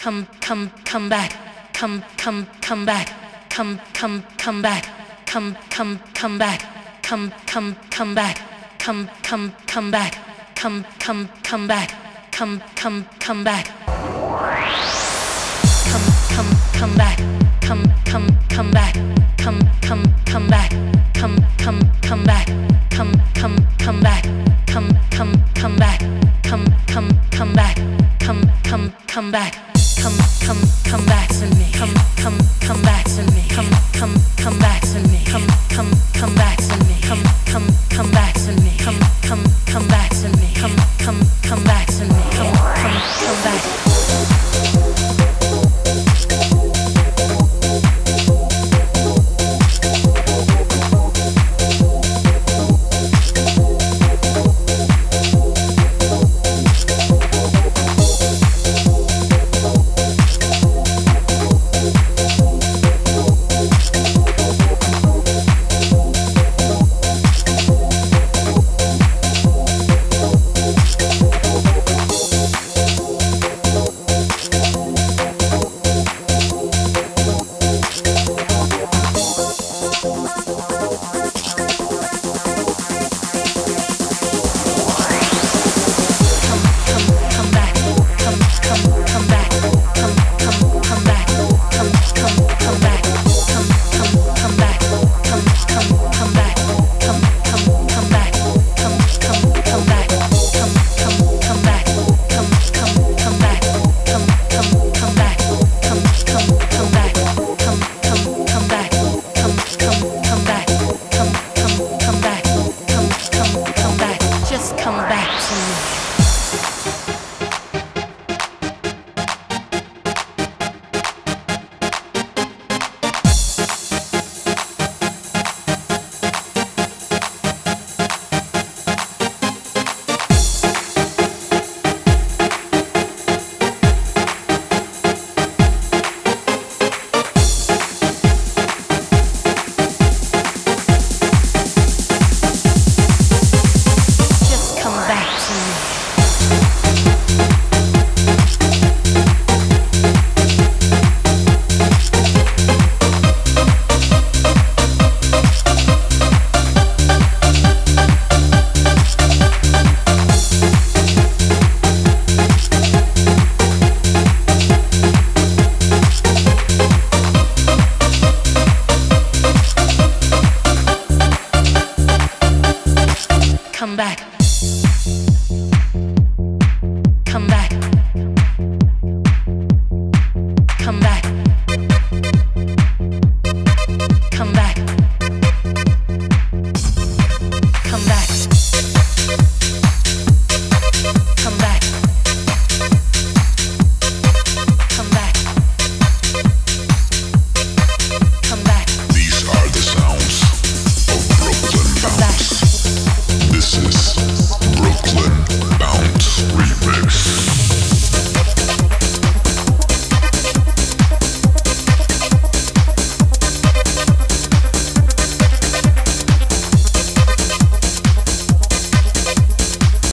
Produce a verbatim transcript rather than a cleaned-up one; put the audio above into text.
come come come back, come come come back, come come come back, come come come back, come come come back, come come come back, come come come back, come come come back, come come come back, come come come back, come come come back, come come come back, come come come back, come come come back, come come come back, come come come back, come come come back to me, come come come back to me, come come come back to me, come come come back to me, come come come back to me, come come come back to me, come come come back to me, come come come back.